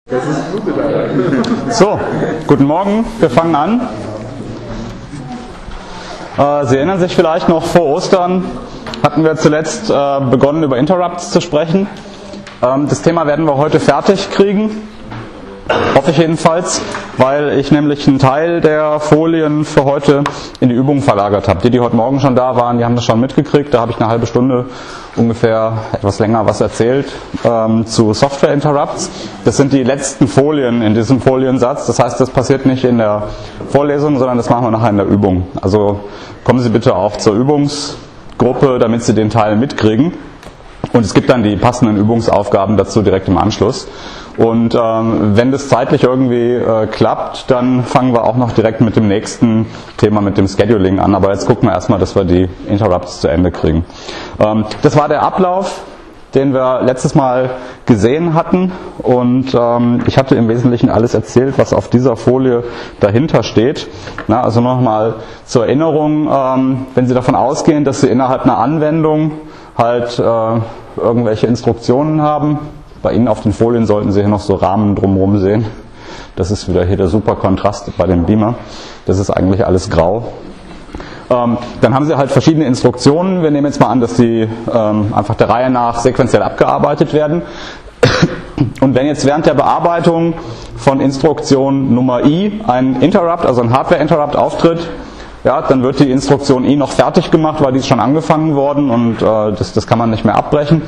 So, guten Morgen, wir fangen an. Sie erinnern sich vielleicht noch, vor Ostern hatten wir zuletzt begonnen, über Interrupts zu sprechen. Das Thema werden wir heute fertig kriegen, hoffe ich jedenfalls, weil ich nämlich einen Teil der Folien für heute in die Übung verlagert habe. Die heute Morgen schon da waren, die haben das schon mitgekriegt. Da habe ich eine halbe Stunde ungefähr, etwas länger was erzählt zu Software Interrupts. Das sind die letzten Folien in diesem Foliensatz. Das heißt, das passiert nicht in der Vorlesung, sondern das machen wir nachher in der Übung. Also kommen Sie bitte auch zur Übungsgruppe, damit Sie den Teil mitkriegen. Und es gibt dann die passenden Übungsaufgaben dazu direkt im Anschluss. Und wenn das zeitlich irgendwie klappt, dann fangen wir auch noch direkt mit dem nächsten Thema, mit dem Scheduling an. Aber jetzt gucken wir erstmal, dass wir die Interrupts zu Ende kriegen. Das war der Ablauf, den wir letztes Mal gesehen hatten. Und ich hatte im Wesentlichen alles erzählt, was auf dieser Folie dahinter steht. Na, also nochmal zur Erinnerung, wenn Sie davon ausgehen, dass Sie innerhalb einer Anwendung halt irgendwelche Instruktionen haben. Bei Ihnen auf den Folien sollten Sie hier noch so Rahmen drumherum sehen. Das ist wieder hier der super Kontrast bei dem Beamer. Das ist eigentlich alles grau. Dann haben Sie halt verschiedene Instruktionen. Wir nehmen jetzt mal an, dass die einfach der Reihe nach sequenziell abgearbeitet werden. Und wenn jetzt während der Bearbeitung von Instruktion Nummer I ein Interrupt, also ein Hardware-Interrupt auftritt, ja, dann wird die Instruktion I noch fertig gemacht, weil die ist schon angefangen worden und das kann man nicht mehr abbrechen.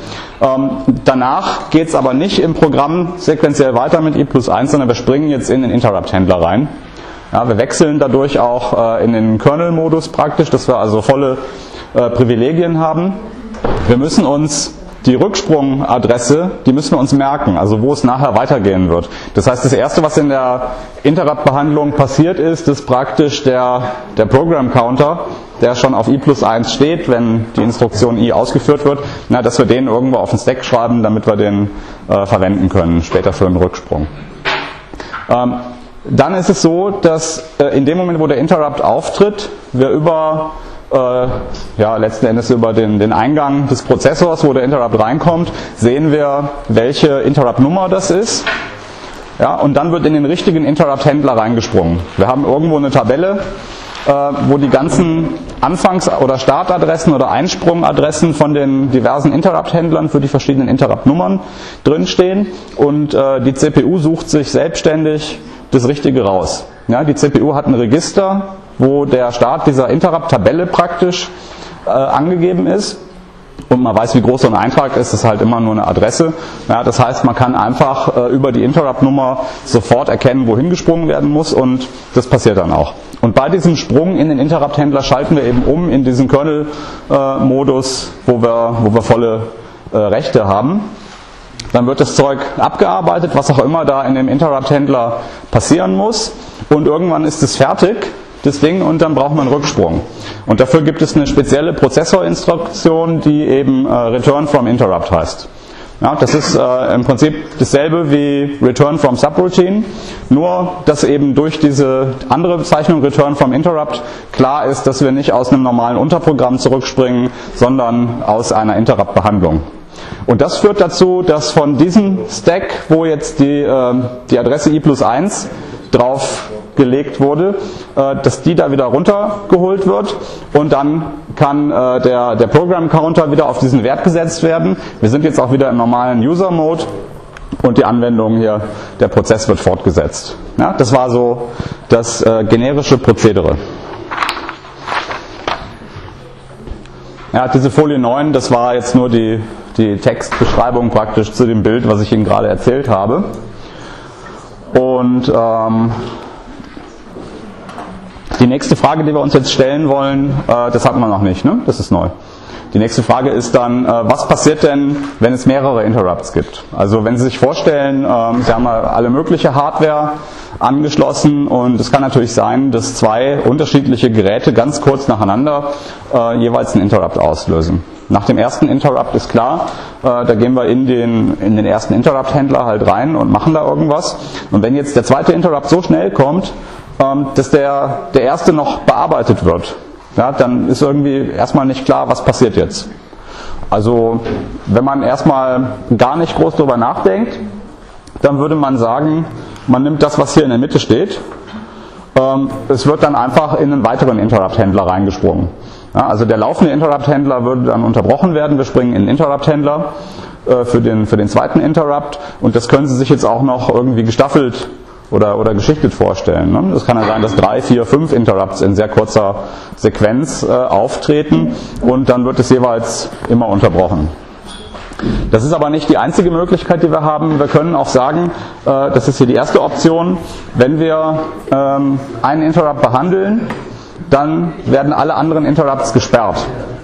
Danach geht es aber nicht im Programm sequenziell weiter mit I+1, sondern wir springen jetzt in den Interrupt-Händler rein. Ja, wir wechseln dadurch auch in den Kernel-Modus praktisch, dass wir also volle Privilegien haben. Wir müssen uns die Rücksprungadresse, die müssen wir uns merken, also wo es nachher weitergehen wird. Das heißt, das Erste, was in der Interrupt-Behandlung passiert ist praktisch der Program-Counter, der schon auf I+1 steht, wenn die Instruktion I ausgeführt wird, dass wir den irgendwo auf den Stack schreiben, damit wir den verwenden können, später für einen Rücksprung. Dann ist es so, dass in dem Moment, wo der Interrupt auftritt, wir letzten Endes über den Eingang des Prozessors, wo der Interrupt reinkommt, sehen wir, welche Interrupt-Nummer das ist. Ja, und dann wird in den richtigen Interrupt-Händler reingesprungen. Wir haben irgendwo eine Tabelle, wo die ganzen Anfangs- oder Startadressen oder Einsprungadressen von den diversen Interrupt-Händlern für die verschiedenen Interrupt-Nummern drinstehen. Und die CPU sucht sich selbstständig das Richtige raus. Ja, die CPU hat ein Register, wo der Start dieser Interrupt-Tabelle praktisch angegeben ist. Und man weiß, wie groß so ein Eintrag ist, das ist halt immer nur eine Adresse. Ja, das heißt, man kann einfach über die Interrupt-Nummer sofort erkennen, wohin gesprungen werden muss, und das passiert dann auch. Und bei diesem Sprung in den Interrupt-Händler schalten wir eben um in diesen Kernel-Modus, wo wir volle Rechte haben. Dann wird das Zeug abgearbeitet, was auch immer da in dem Interrupt-Händler passieren muss. Und irgendwann ist es fertig, das Ding, und dann braucht man einen Rücksprung. Und dafür gibt es eine spezielle Prozessorinstruktion, die eben Return from Interrupt heißt. Ja, das ist im Prinzip dasselbe wie Return from Subroutine, nur dass eben durch diese andere Bezeichnung Return from Interrupt klar ist, dass wir nicht aus einem normalen Unterprogramm zurückspringen, sondern aus einer Interrupt-Behandlung. Und das führt dazu, dass von diesem Stack, wo jetzt die Adresse I+1 drauf gelegt wurde, dass die da wieder runtergeholt wird, und dann kann der Program Counter wieder auf diesen Wert gesetzt werden. Wir sind jetzt auch wieder im normalen User Mode und die Anwendung hier, der Prozess wird fortgesetzt. Ja, das war so das generische Prozedere. Ja, diese Folie 9, das war jetzt nur die Textbeschreibung praktisch zu dem Bild, was ich Ihnen gerade erzählt habe. Und die nächste Frage, die wir uns jetzt stellen wollen, das hatten wir noch nicht, ne? Das ist neu. Die nächste Frage ist dann, was passiert denn, wenn es mehrere Interrupts gibt? Also wenn Sie sich vorstellen, Sie haben alle mögliche Hardware angeschlossen, und es kann natürlich sein, dass zwei unterschiedliche Geräte ganz kurz nacheinander jeweils einen Interrupt auslösen. Nach dem ersten Interrupt ist klar, da gehen wir in den ersten Interrupt-Händler halt rein und machen da irgendwas. Und wenn jetzt der zweite Interrupt so schnell kommt, dass der erste noch bearbeitet wird, ja, dann ist irgendwie erstmal nicht klar, was passiert jetzt. Also wenn man erstmal gar nicht groß drüber nachdenkt, dann würde man sagen, man nimmt das, was hier in der Mitte steht, es wird dann einfach in einen weiteren Interrupt-Händler reingesprungen. Ja, also der laufende Interrupt-Händler würde dann unterbrochen werden, wir springen in den Interrupt-Händler für den zweiten Interrupt, und das können Sie sich jetzt auch noch irgendwie gestaffelt oder geschichtet vorstellen. Ne? Es kann ja sein, dass 3, 4, 5 Interrupts in sehr kurzer Sequenz auftreten, und dann wird es jeweils immer unterbrochen. Das ist aber nicht die einzige Möglichkeit, die wir haben. Wir können auch sagen, das ist hier die erste Option, wenn wir einen Interrupt behandeln, dann werden alle anderen Interrupts gesperrt.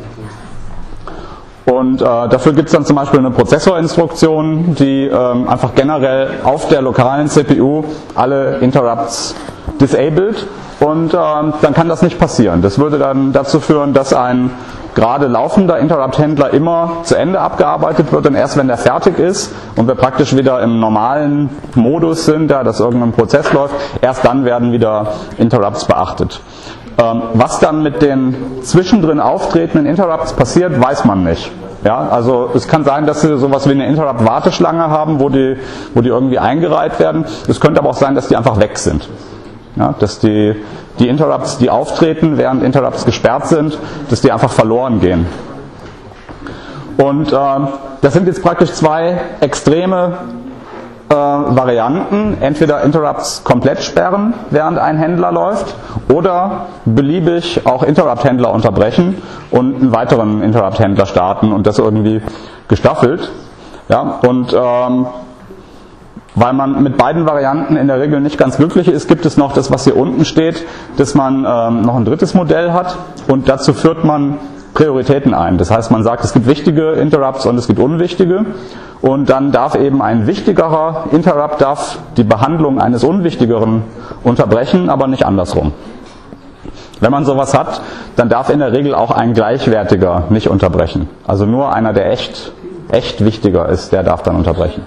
Und dafür gibt es dann zum Beispiel eine Prozessorinstruktion, die einfach generell auf der lokalen CPU alle Interrupts disabled, und dann kann das nicht passieren. Das würde dann dazu führen, dass ein gerade laufender Interrupt-Händler immer zu Ende abgearbeitet wird, und erst wenn der fertig ist und wir praktisch wieder im normalen Modus sind, da dass irgendein Prozess läuft, erst dann werden wieder Interrupts beachtet. Was dann mit den zwischendrin auftretenden Interrupts passiert, weiß man nicht. Ja, also es kann sein, dass Sie sowas wie eine Interrupt-Warteschlange haben, wo die irgendwie eingereiht werden. Es könnte aber auch sein, dass die einfach weg sind. Ja, dass die Interrupts, die auftreten, während Interrupts gesperrt sind, dass die einfach verloren gehen. Und das sind jetzt praktisch zwei extreme Varianten. Entweder Interrupts komplett sperren, während ein Händler läuft, oder beliebig auch Interrupt-Händler unterbrechen und einen weiteren Interrupt-Händler starten und das irgendwie gestaffelt. Ja, und weil man mit beiden Varianten in der Regel nicht ganz glücklich ist, gibt es noch das, was hier unten steht, dass man noch ein drittes Modell hat, und dazu führt man Prioritäten ein. Das heißt, man sagt, es gibt wichtige Interrupts und es gibt unwichtige, und dann darf eben ein wichtigerer Interrupt die Behandlung eines unwichtigeren unterbrechen, aber nicht andersrum. Wenn man sowas hat, dann darf in der Regel auch ein gleichwertiger nicht unterbrechen. Also nur einer, der echt wichtiger ist, der darf dann unterbrechen.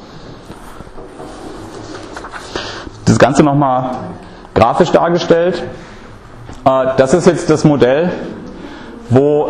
Das Ganze nochmal grafisch dargestellt. Das ist jetzt das Modell, wo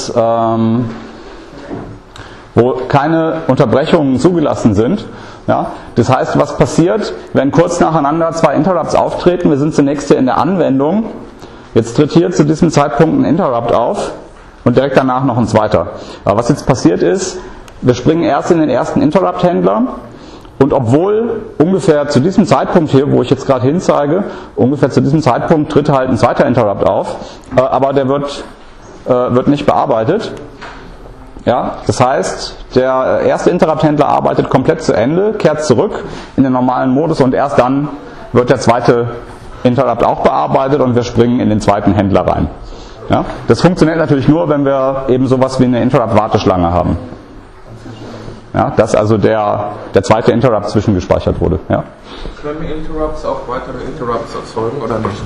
keine Unterbrechungen zugelassen sind. Ja, das heißt, was passiert, wenn kurz nacheinander zwei Interrupts auftreten? Wir sind zunächst hier in der Anwendung. Jetzt tritt hier zu diesem Zeitpunkt ein Interrupt auf und direkt danach noch ein zweiter. Aber was jetzt passiert ist, wir springen erst in den ersten Interrupt-Händler, und obwohl ungefähr zu diesem Zeitpunkt hier, wo ich jetzt gerade hinzeige, ungefähr zu diesem Zeitpunkt tritt halt ein zweiter Interrupt auf, aber der wird nicht bearbeitet. Ja, das heißt, der erste Interrupt-Händler arbeitet komplett zu Ende, kehrt zurück in den normalen Modus, und erst dann wird der zweite Interrupt auch bearbeitet und wir springen in den zweiten Händler rein. Ja, das funktioniert natürlich nur, wenn wir eben sowas wie eine Interrupt-Warteschlange haben. Ja, dass also der zweite Interrupt zwischengespeichert wurde. Ja. Können Interrupts auch weitere Interrupts erzeugen oder nicht?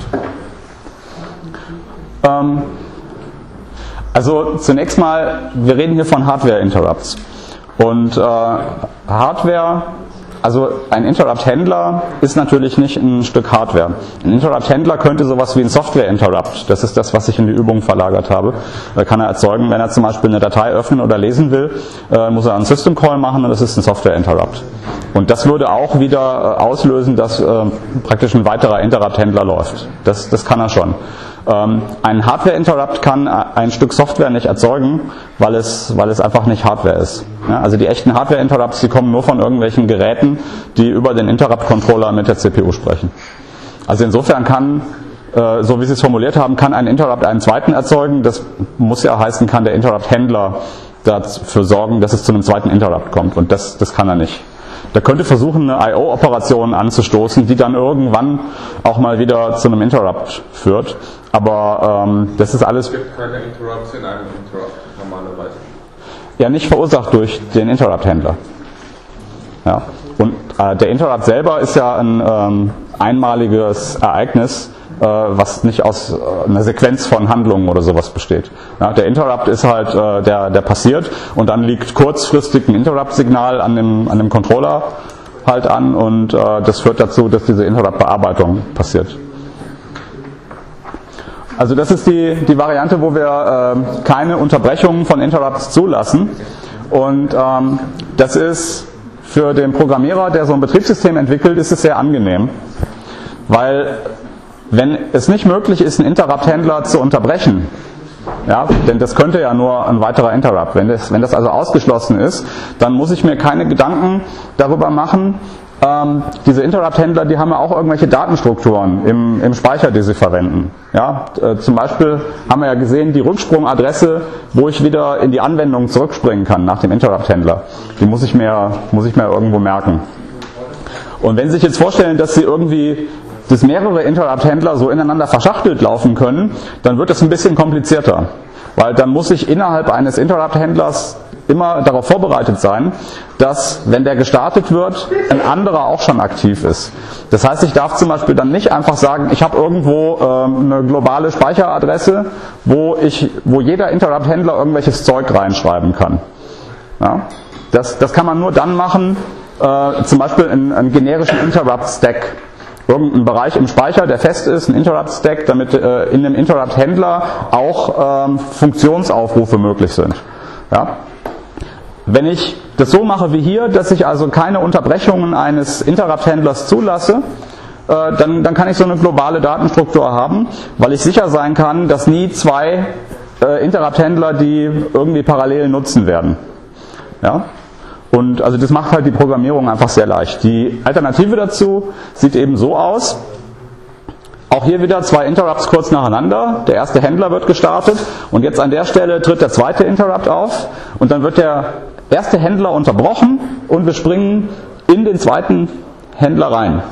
Also zunächst mal, wir reden hier von Hardware-Interrupts. Und Hardware, also ein Interrupt-Händler ist natürlich nicht ein Stück Hardware. Ein Interrupt-Händler könnte sowas wie ein Software-Interrupt, das ist das, was ich in die Übung verlagert habe, kann er erzeugen. Wenn er zum Beispiel eine Datei öffnen oder lesen will, muss er einen System-Call machen, und das ist ein Software-Interrupt. Und das würde auch wieder auslösen, dass praktisch ein weiterer Interrupt-Händler läuft. Das kann er schon. Ein Hardware-Interrupt kann ein Stück Software nicht erzeugen, weil es einfach nicht Hardware ist. Ja, also die echten Hardware-Interrupts, die kommen nur von irgendwelchen Geräten, die über den Interrupt-Controller mit der CPU sprechen. Also insofern kann, so wie Sie es formuliert haben, kann ein Interrupt einen zweiten erzeugen. Das muss ja heißen, kann der Interrupt-Händler dafür sorgen, dass es zu einem zweiten Interrupt kommt. Und das kann er nicht. Der könnte versuchen, eine I/O-Operation anzustoßen, die dann irgendwann auch mal wieder zu einem Interrupt führt. Aber das ist alles... Es gibt keine Interrupts in einem Interrupt normalerweise. Ja, nicht verursacht durch den Interrupt-Händler. Ja. Und der Interrupt selber ist ja ein einmaliges Ereignis, was nicht aus einer Sequenz von Handlungen oder sowas besteht. Ja, der Interrupt ist halt, der passiert, und dann liegt kurzfristig ein Interrupt-Signal an dem Controller halt an, und das führt dazu, dass diese Interrupt-Bearbeitung passiert. Also das ist die Variante, wo wir keine Unterbrechungen von Interrupts zulassen, und das ist für den Programmierer, der so ein Betriebssystem entwickelt, ist es sehr angenehm, weil wenn es nicht möglich ist, einen Interrupt-Händler zu unterbrechen, ja, denn das könnte ja nur ein weiterer Interrupt. Wenn das also ausgeschlossen ist, dann muss ich mir keine Gedanken darüber machen. Diese Interrupt-Händler, die haben ja auch irgendwelche Datenstrukturen im Speicher, die sie verwenden. Ja, zum Beispiel haben wir ja gesehen, die Rücksprungadresse, wo ich wieder in die Anwendung zurückspringen kann nach dem Interrupt-Händler. Die muss ich mir irgendwo merken. Und wenn Sie sich jetzt vorstellen, dass Sie dass mehrere Interrupt-Händler so ineinander verschachtelt laufen können, dann wird das ein bisschen komplizierter. Weil dann muss ich innerhalb eines Interrupt-Händlers immer darauf vorbereitet sein, dass, wenn der gestartet wird, ein anderer auch schon aktiv ist. Das heißt, ich darf zum Beispiel dann nicht einfach sagen, ich habe irgendwo eine globale Speicheradresse, wo jeder Interrupt-Händler irgendwelches Zeug reinschreiben kann. Ja? Das kann man nur dann machen, zum Beispiel einen generischen Interrupt-Stack. Irgendein Bereich im Speicher, der fest ist, ein Interrupt-Stack, damit in einem Interrupt-Händler auch Funktionsaufrufe möglich sind. Ja? Wenn ich das so mache wie hier, dass ich also keine Unterbrechungen eines Interrupt-Händlers zulasse, dann kann ich so eine globale Datenstruktur haben, weil ich sicher sein kann, dass nie zwei Interrupt-Händler die irgendwie parallel nutzen werden. Ja? Und also das macht halt die Programmierung einfach sehr leicht. Die Alternative dazu sieht eben so aus. Auch hier wieder zwei Interrupts kurz nacheinander. Der erste Händler wird gestartet und jetzt an der Stelle tritt der zweite Interrupt auf und dann wird der erste Händler unterbrochen und wir springen in den zweiten Händler rein.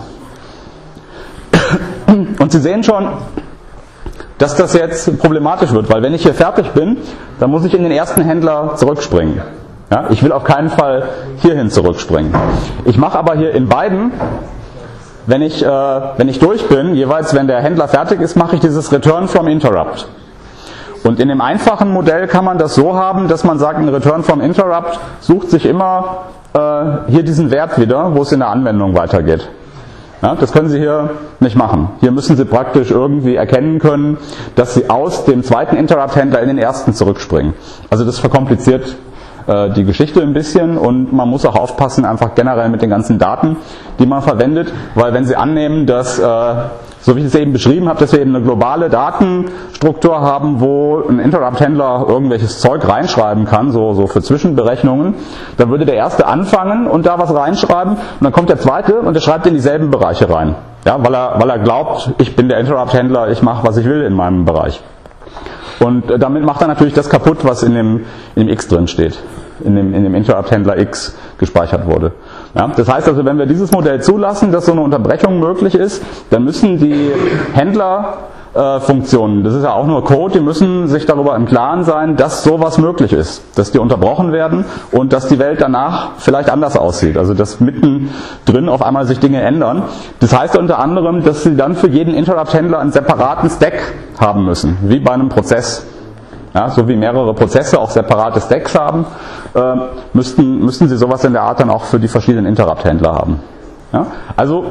Und Sie sehen schon, dass das jetzt problematisch wird, weil wenn ich hier fertig bin, dann muss ich in den ersten Händler zurückspringen. Ja, ich will auf keinen Fall hierhin zurückspringen. Ich mache aber hier in beiden, wenn ich durch bin, jeweils wenn der Händler fertig ist, mache ich dieses Return from Interrupt. Und in dem einfachen Modell kann man das so haben, dass man sagt, ein Return from Interrupt sucht sich immer hier diesen Wert wieder, wo es in der Anwendung weitergeht. Ja, das können Sie hier nicht machen. Hier müssen Sie praktisch irgendwie erkennen können, dass Sie aus dem zweiten Interrupt-Händler in den ersten zurückspringen. Also das verkompliziert die Geschichte ein bisschen und man muss auch aufpassen, einfach generell mit den ganzen Daten, die man verwendet, weil wenn Sie annehmen, dass, so wie ich es eben beschrieben habe, dass wir eben eine globale Datenstruktur haben, wo ein Interrupt-Händler irgendwelches Zeug reinschreiben kann, so für Zwischenberechnungen, dann würde der erste anfangen und da was reinschreiben und dann kommt der zweite und der schreibt in dieselben Bereiche rein, ja, weil er glaubt, ich bin der Interrupt-Händler, ich mache, was ich will in meinem Bereich. Und damit macht er natürlich das kaputt, was in dem X drin steht, in dem Interrupt-Händler X gespeichert wurde. Ja, das heißt also, wenn wir dieses Modell zulassen, dass so eine Unterbrechung möglich ist, dann müssen die Händlerfunktionen, das ist ja auch nur Code, die müssen sich darüber im Klaren sein, dass sowas möglich ist, dass die unterbrochen werden und dass die Welt danach vielleicht anders aussieht, also dass mittendrin auf einmal sich Dinge ändern. Das heißt unter anderem, dass sie dann für jeden Interrupt-Händler einen separaten Stack haben müssen, wie bei einem Prozess. Ja, so wie mehrere Prozesse auch separate Stacks haben, müssten sie sowas in der Art dann auch für die verschiedenen Interrupt-Händler haben. Ja, also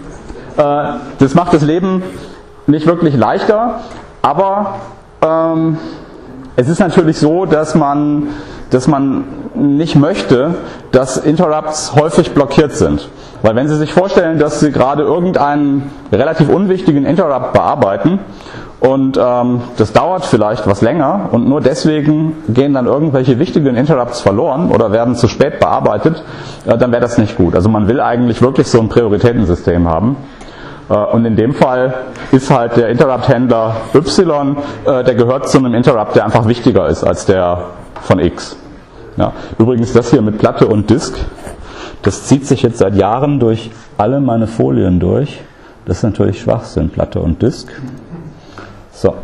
das macht das Leben nicht wirklich leichter, aber es ist natürlich so, dass man nicht möchte, dass Interrupts häufig blockiert sind. Weil wenn Sie sich vorstellen, dass Sie gerade irgendeinen relativ unwichtigen Interrupt bearbeiten und das dauert vielleicht was länger und nur deswegen gehen dann irgendwelche wichtigen Interrupts verloren oder werden zu spät bearbeitet, dann wäre das nicht gut. Also man will eigentlich wirklich so ein Prioritätensystem haben. Und in dem Fall ist halt der Interrupt-Händler Y, der gehört zu einem Interrupt, der einfach wichtiger ist als der von X. Ja. Übrigens das hier mit Platte und Disk, das zieht sich jetzt seit Jahren durch alle meine Folien durch. Das ist natürlich Schwachsinn, Platte und Disk. So.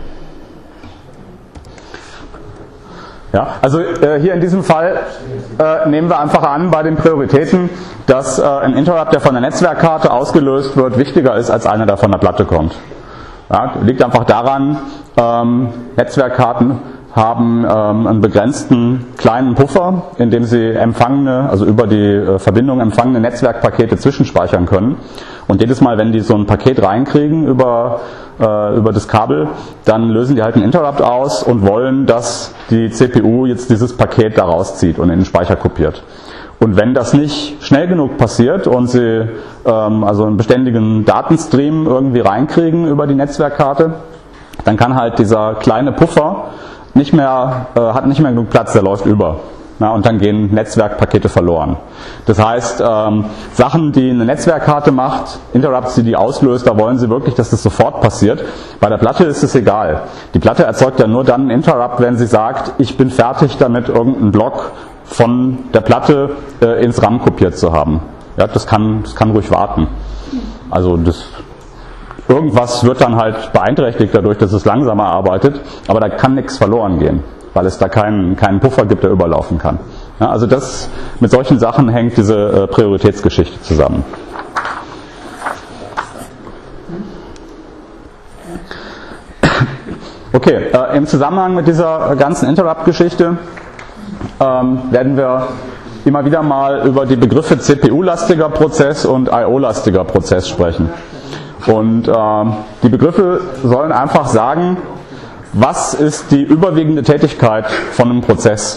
Ja, also hier in diesem Fall nehmen wir einfach an bei den Prioritäten, dass ein Interrupt, der von der Netzwerkkarte ausgelöst wird, wichtiger ist als einer, der von der Platte kommt. Ja, liegt einfach daran, Netzwerkkarten haben einen begrenzten kleinen Puffer, in dem sie empfangene, also über die Verbindung empfangene Netzwerkpakete zwischenspeichern können. Und jedes Mal, wenn die so ein Paket reinkriegen über das Kabel, dann lösen die halt einen Interrupt aus und wollen, dass die CPU jetzt dieses Paket da rauszieht und in den Speicher kopiert. Und wenn das nicht schnell genug passiert und Sie also einen beständigen Datenstream irgendwie reinkriegen über die Netzwerkkarte, dann kann halt dieser kleine Puffer hat nicht mehr genug Platz, der läuft über. Ja, und dann gehen Netzwerkpakete verloren. Das heißt, Sachen, die eine Netzwerkkarte macht, Interrupts, die auslöst, da wollen Sie wirklich, dass das sofort passiert. Bei der Platte ist es egal. Die Platte erzeugt ja nur dann einen Interrupt, wenn sie sagt, ich bin fertig damit, irgendeinen Block von der Platte ins RAM kopiert zu haben. Ja, das kann ruhig warten. Also irgendwas wird dann halt beeinträchtigt dadurch, dass es langsamer arbeitet, aber da kann nichts verloren gehen, weil es da keinen Puffer gibt, der überlaufen kann. Ja, also mit solchen Sachen hängt diese Prioritätsgeschichte zusammen. Okay, im Zusammenhang mit dieser ganzen Interrupt-Geschichte werden wir immer wieder mal über die Begriffe CPU-lastiger Prozess und IO-lastiger Prozess sprechen. Und die Begriffe sollen einfach sagen, was ist die überwiegende Tätigkeit von einem Prozess?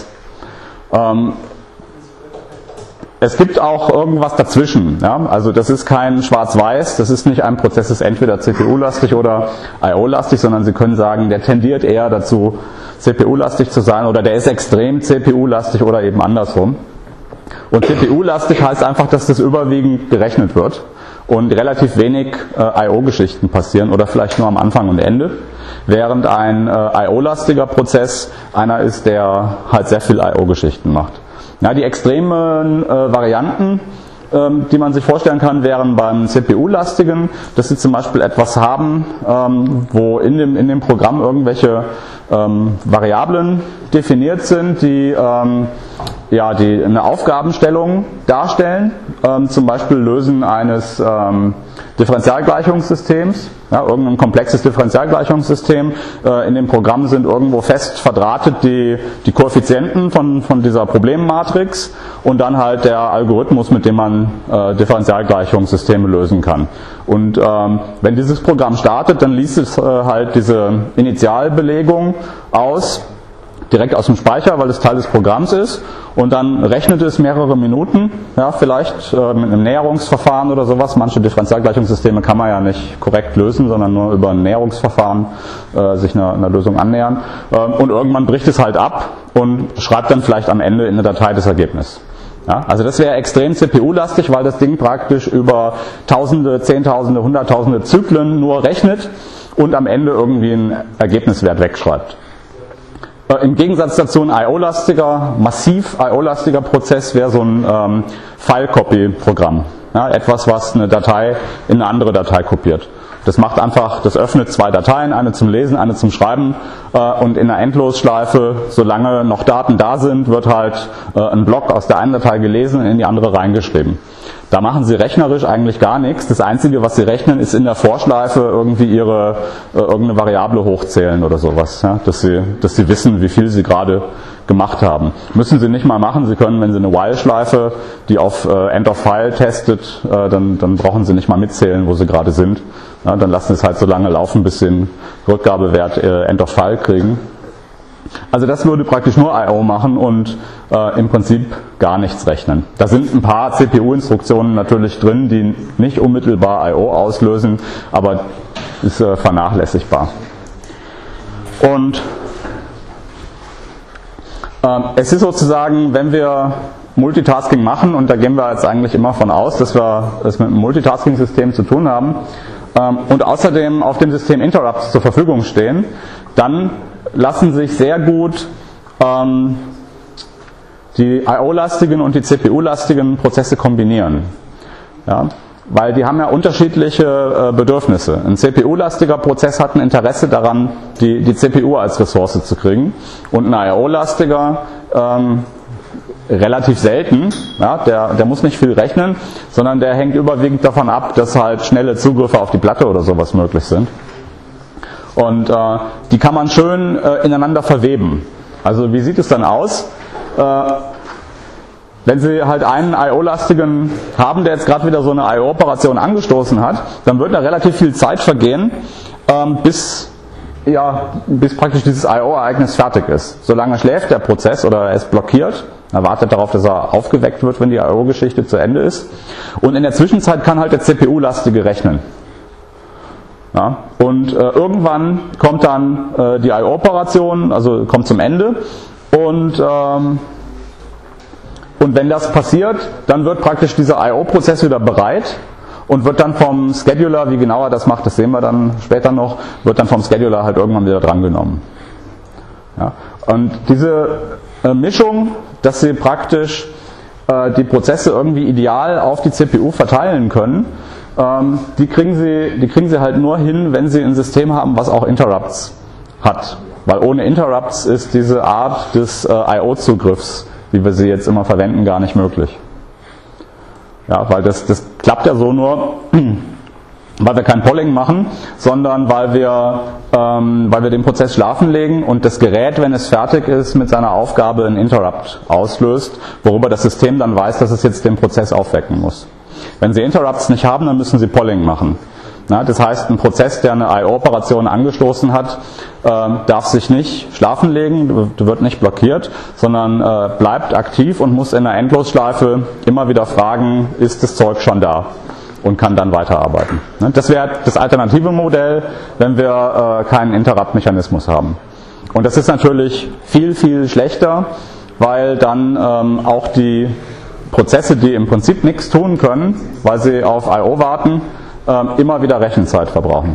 Es gibt auch irgendwas dazwischen. Ja? Also das ist kein Schwarz-Weiß, das ist nicht ein Prozess, ist entweder CPU-lastig oder IO-lastig, sondern Sie können sagen, der tendiert eher dazu, CPU-lastig zu sein oder der ist extrem CPU-lastig oder eben andersrum. Und CPU-lastig heißt einfach, dass das überwiegend gerechnet wird und relativ wenig IO-Geschichten passieren oder vielleicht nur am Anfang und Ende, während ein IO-lastiger Prozess einer ist, der halt sehr viel IO-Geschichten macht. Ja, die extremen Varianten, die man sich vorstellen kann, wären beim CPU-lastigen, dass Sie zum Beispiel etwas haben, wo in dem Programm irgendwelche Variablen definiert sind, die eine Aufgabenstellung darstellen, zum Beispiel Lösen eines Differentialgleichungssystems, ja, irgendein komplexes Differentialgleichungssystem. In dem Programm sind irgendwo fest verdrahtet die Koeffizienten von dieser Problemmatrix und dann halt der Algorithmus, mit dem man Differentialgleichungssysteme lösen kann. Und wenn dieses Programm startet, dann liest es halt diese Initialbelegung aus, direkt aus dem Speicher, weil es Teil des Programms ist, und dann rechnet es mehrere Minuten, ja, vielleicht mit einem Näherungsverfahren oder sowas. Manche Differentialgleichungssysteme kann man ja nicht korrekt lösen, sondern nur über ein Näherungsverfahren sich einer Lösung annähern. Und irgendwann bricht es halt ab und schreibt dann vielleicht am Ende in der Datei das Ergebnis. Ja, also das wäre extrem CPU-lastig, weil das Ding praktisch über Tausende, Zehntausende, Hunderttausende Zyklen nur rechnet und am Ende irgendwie einen Ergebniswert wegschreibt. Im Gegensatz dazu ein IO-lastiger, massiv IO-lastiger Prozess wäre so ein File-Copy-Programm. Ja, etwas, was eine Datei in eine andere Datei kopiert. Das macht einfach, das öffnet zwei Dateien, eine zum Lesen, eine zum Schreiben, und in einer Endlosschleife, solange noch Daten da sind, wird halt ein Block aus der einen Datei gelesen und in die andere reingeschrieben. Da machen Sie rechnerisch eigentlich gar nichts. Das Einzige, was Sie rechnen, ist in der Vorschleife irgendwie irgendeine Variable hochzählen oder sowas, ja, dass Sie wissen, wie viel Sie gerade gemacht haben. Müssen Sie nicht mal machen. Sie können, wenn Sie eine While-Schleife, die auf End of File testet, dann brauchen Sie nicht mal mitzählen, wo Sie gerade sind. Ja, dann lassen Sie es halt so lange laufen, bis Sie den Rückgabewert End of File kriegen. Also das würde praktisch nur I/O machen und im Prinzip gar nichts rechnen. Da sind ein paar CPU-Instruktionen natürlich drin, die nicht unmittelbar I/O auslösen, aber ist vernachlässigbar. Und es ist sozusagen, wenn wir Multitasking machen, und da gehen wir jetzt eigentlich immer von aus, dass wir es mit einem Multitasking-System zu tun haben, und außerdem auf dem System Interrupts zur Verfügung stehen, dann lassen sich sehr gut die IO-lastigen und die CPU-lastigen Prozesse kombinieren. Ja? Weil die haben ja unterschiedliche Bedürfnisse. Ein CPU-lastiger Prozess hat ein Interesse daran, die CPU als Ressource zu kriegen, und ein IO-lastiger relativ selten. Ja, der muss nicht viel rechnen, sondern der hängt überwiegend davon ab, dass halt schnelle Zugriffe auf die Platte oder sowas möglich sind. Und die kann man schön ineinander verweben. Also wie sieht es dann aus? Wenn Sie halt einen IO-lastigen haben, der jetzt gerade wieder so eine IO-Operation angestoßen hat, dann wird da relativ viel Zeit vergehen, bis ja, bis praktisch dieses I/O-Ereignis fertig ist. Solange schläft der Prozess oder er ist blockiert, er wartet darauf, dass er aufgeweckt wird, wenn die I/O-Geschichte zu Ende ist. Und in der Zwischenzeit kann halt der CPU-lastige rechnen. Ja, und irgendwann kommt dann die I/O-Operation, also kommt zum Ende. Und wenn das passiert, dann wird praktisch dieser I/O-Prozess wieder bereit und wird dann vom Scheduler, wie genau er das macht, das sehen wir dann später noch, wird dann vom Scheduler halt irgendwann wieder drangenommen. Ja, und diese Mischung, dass sie praktisch die Prozesse irgendwie ideal auf die CPU verteilen können, die kriegen sie halt nur hin, wenn sie ein System haben, was auch Interrupts hat. Weil ohne Interrupts ist diese Art des I/O-Zugriffs, wie wir sie jetzt immer verwenden, gar nicht möglich. Ja, weil das klappt ja so nur, weil wir kein Polling machen, sondern weil wir den Prozess schlafen legen und das Gerät, wenn es fertig ist, mit seiner Aufgabe einen Interrupt auslöst, worüber das System dann weiß, dass es jetzt den Prozess aufwecken muss. Wenn Sie Interrupts nicht haben, dann müssen Sie Polling machen. Ja, das heißt, ein Prozess, der eine I/O-Operation angestoßen hat, darf sich nicht schlafen legen, wird nicht blockiert, sondern bleibt aktiv und muss in der Endlosschleife immer wieder fragen, ist das Zeug schon da? Und kann dann weiterarbeiten. Das wäre das alternative Modell, wenn wir keinen Interrupt-Mechanismus haben. Und das ist natürlich viel, viel schlechter, weil dann auch die Prozesse, die im Prinzip nichts tun können, weil sie auf I/O warten, immer wieder Rechenzeit verbrauchen.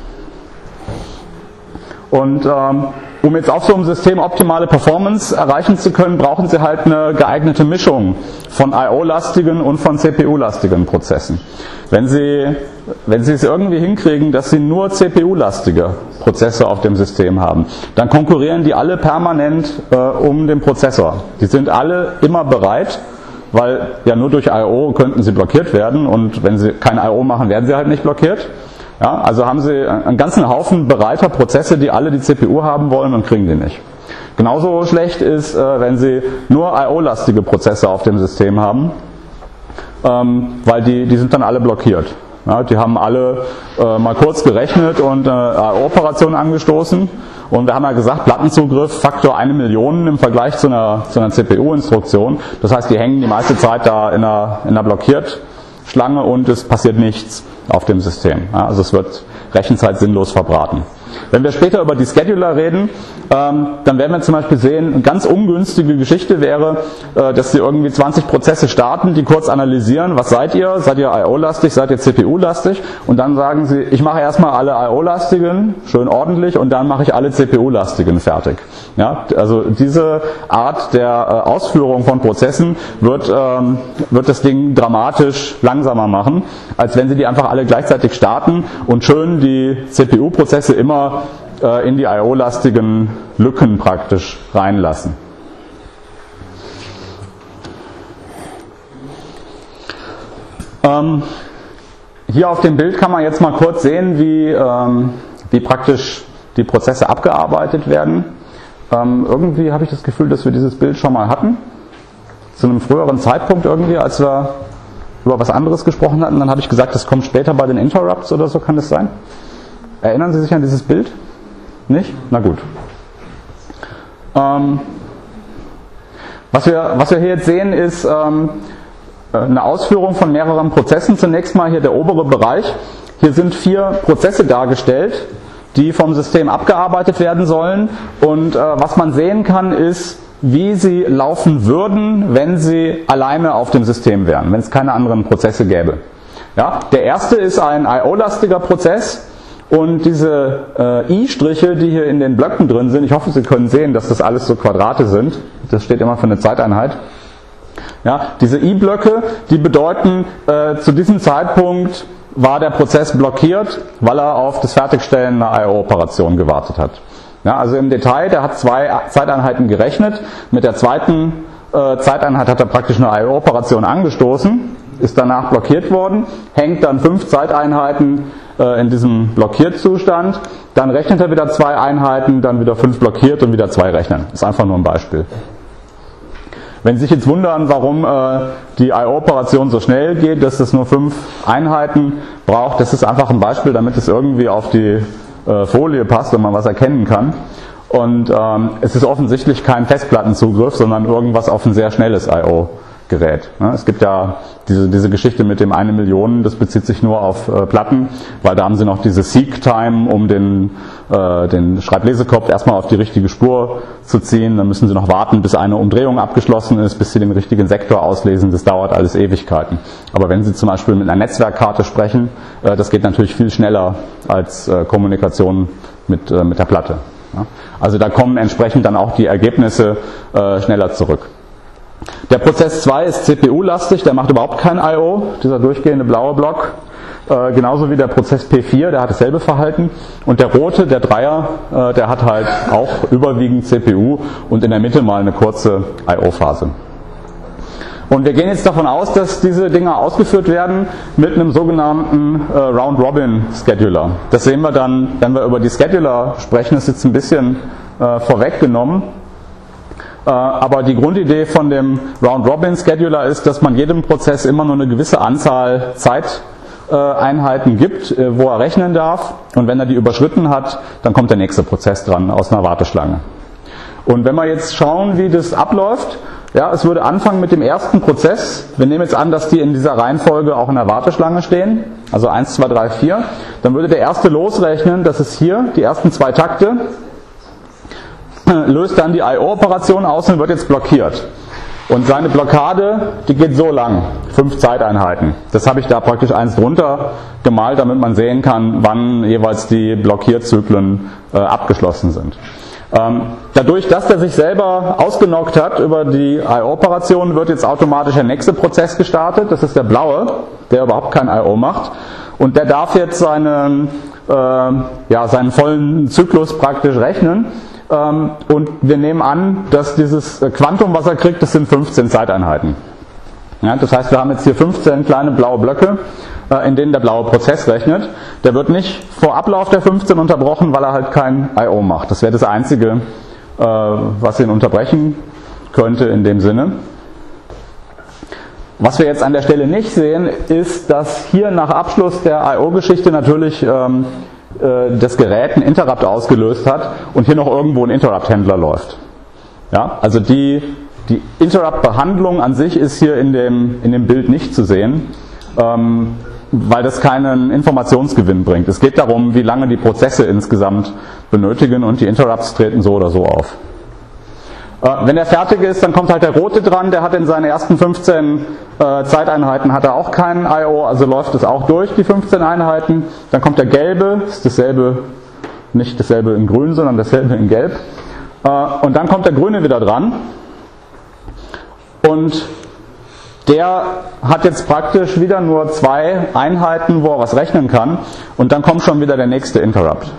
Und um jetzt auf so einem System optimale Performance erreichen zu können, brauchen Sie halt eine geeignete Mischung von I/O-lastigen und von CPU-lastigen Prozessen. Wenn Sie es irgendwie hinkriegen, dass Sie nur CPU-lastige Prozesse auf dem System haben, dann konkurrieren die alle permanent um den Prozessor. Die sind alle immer bereit, weil ja nur durch I/O könnten sie blockiert werden und wenn Sie kein I/O machen, werden sie halt nicht blockiert. Ja, also haben Sie einen ganzen Haufen bereiter Prozesse, die alle die CPU haben wollen und kriegen die nicht. Genauso schlecht ist, wenn Sie nur I/O-lastige Prozesse auf dem System haben, weil die sind dann alle blockiert. Ja, die haben alle mal kurz gerechnet und eine I/O-Operation angestoßen. Und wir haben ja gesagt, Plattenzugriff Faktor 1 Million im Vergleich zu einer CPU-Instruktion. Das heißt, die hängen die meiste Zeit da in einer Blockiertschlange und es passiert nichts auf dem System. Ja, also es wird Rechenzeit sinnlos verbraten. Wenn wir später über die Scheduler reden, dann werden wir zum Beispiel sehen, eine ganz ungünstige Geschichte wäre, dass Sie irgendwie 20 Prozesse starten, die kurz analysieren, was seid ihr? Seid ihr I/O-lastig, seid ihr CPU-lastig? Und dann sagen Sie, ich mache erstmal alle I/O-lastigen, schön ordentlich, und dann mache ich alle CPU-lastigen fertig. Ja, also diese Art der Ausführung von Prozessen wird das Ding dramatisch langsamer machen, als wenn Sie die einfach alle gleichzeitig starten und schön die CPU-Prozesse immer in die I/O-lastigen Lücken praktisch reinlassen. Hier auf dem Bild kann man jetzt mal kurz sehen, wie praktisch die Prozesse abgearbeitet werden. Irgendwie habe ich das Gefühl, dass wir dieses Bild schon mal hatten. Zu einem früheren Zeitpunkt irgendwie, als wir über was anderes gesprochen hatten. Dann habe ich gesagt, das kommt später bei den Interrupts oder so, kann das sein? Erinnern Sie sich an dieses Bild? Nicht? Na gut. Was wir hier jetzt sehen, ist eine Ausführung von mehreren Prozessen. Zunächst mal hier der obere Bereich. Hier sind 4 Prozesse dargestellt, die vom System abgearbeitet werden sollen. Und was man sehen kann, ist, wie sie laufen würden, wenn sie alleine auf dem System wären, wenn es keine anderen Prozesse gäbe. Ja, der erste ist ein I/O-lastiger Prozess. Und diese I-Striche, die hier in den Blöcken drin sind, ich hoffe, Sie können sehen, dass das alles so Quadrate sind. Das steht immer für eine Zeiteinheit. Ja, diese I-Blöcke, die bedeuten, zu diesem Zeitpunkt war der Prozess blockiert, weil er auf das Fertigstellen einer I/O-Operation gewartet hat. Ja, also im Detail, der hat 2 Zeiteinheiten gerechnet. Mit der zweiten Zeiteinheit hat er praktisch eine I/O-Operation angestoßen, ist danach blockiert worden, hängt dann 5 Zeiteinheiten in diesem Blockiertzustand, dann rechnet er wieder 2 Einheiten, dann wieder 5 blockiert und wieder 2 rechnen. Das ist einfach nur ein Beispiel. Wenn Sie sich jetzt wundern, warum die I/O-Operation so schnell geht, dass es nur 5 Einheiten braucht, das ist einfach ein Beispiel, damit es irgendwie auf die Folie passt und man was erkennen kann. Und es ist offensichtlich kein Festplattenzugriff, sondern irgendwas auf ein sehr schnelles I/O-Gerät. Es gibt ja diese Geschichte mit dem 1 Million, das bezieht sich nur auf Platten, weil da haben sie noch diese Seek-Time, um den Schreiblesekopf erstmal auf die richtige Spur zu ziehen. Dann müssen sie noch warten, bis eine Umdrehung abgeschlossen ist, bis sie den richtigen Sektor auslesen. Das dauert alles Ewigkeiten. Aber wenn Sie zum Beispiel mit einer Netzwerkkarte sprechen, das geht natürlich viel schneller als Kommunikation mit der Platte. Also da kommen entsprechend dann auch die Ergebnisse schneller zurück. Der Prozess 2 ist CPU-lastig, der macht überhaupt kein I/O, dieser durchgehende blaue Block. Genauso wie der Prozess P4, der hat dasselbe Verhalten. Und der rote, der Dreier, der hat halt auch überwiegend CPU und in der Mitte mal eine kurze I/O-Phase. Und wir gehen jetzt davon aus, dass diese Dinger ausgeführt werden mit einem sogenannten Round-Robin-Scheduler. Das sehen wir dann, wenn wir über die Scheduler sprechen, das ist jetzt ein bisschen vorweggenommen. Aber die Grundidee von dem Round-Robin-Scheduler ist, dass man jedem Prozess immer nur eine gewisse Anzahl Zeiteinheiten gibt, wo er rechnen darf. Und wenn er die überschritten hat, dann kommt der nächste Prozess dran aus einer Warteschlange. Und wenn wir jetzt schauen, wie das abläuft, ja, es würde anfangen mit dem ersten Prozess. Wir nehmen jetzt an, dass die in dieser Reihenfolge auch in der Warteschlange stehen. Also 1, 2, 3, 4. Dann würde der erste losrechnen, das ist hier, die ersten 2 Takte. Löst dann die I/O-Operation aus und wird jetzt blockiert. Und seine Blockade, die geht so lang, 5 Zeiteinheiten. Das habe ich da praktisch eins drunter gemalt, damit man sehen kann, wann jeweils die Blockierzyklen abgeschlossen sind. Dadurch, dass der sich selber ausgenockt hat über die I/O-Operation, wird jetzt automatisch der nächste Prozess gestartet. Das ist der blaue, der überhaupt kein I/O macht. Und der darf jetzt seinen vollen Zyklus praktisch rechnen. Und wir nehmen an, dass dieses Quantum, was er kriegt, das sind 15 Zeiteinheiten. Ja, das heißt, wir haben jetzt hier 15 kleine blaue Blöcke, in denen der blaue Prozess rechnet. Der wird nicht vor Ablauf der 15 unterbrochen, weil er halt kein I/O macht. Das wäre das Einzige, was ihn unterbrechen könnte in dem Sinne. Was wir jetzt an der Stelle nicht sehen, ist, dass hier nach Abschluss der I/O-Geschichte natürlich das Gerät einen Interrupt ausgelöst hat und hier noch irgendwo ein Interrupt-Händler läuft. Ja, also die Interrupt-Behandlung an sich ist hier in dem Bild nicht zu sehen, weil das keinen Informationsgewinn bringt. Es geht darum, wie lange die Prozesse insgesamt benötigen und die Interrupts treten so oder so auf. Wenn er fertig ist, dann kommt halt der rote dran, der hat in seinen ersten 15 Zeiteinheiten hat er auch keinen I/O, also läuft es auch durch, die 15 Einheiten. Dann kommt der gelbe, ist dasselbe, nicht dasselbe in grün, sondern dasselbe in gelb. Und dann kommt der grüne wieder dran. Und der hat jetzt praktisch wieder nur 2 Einheiten, wo er was rechnen kann. Und dann kommt schon wieder der nächste Interrupt.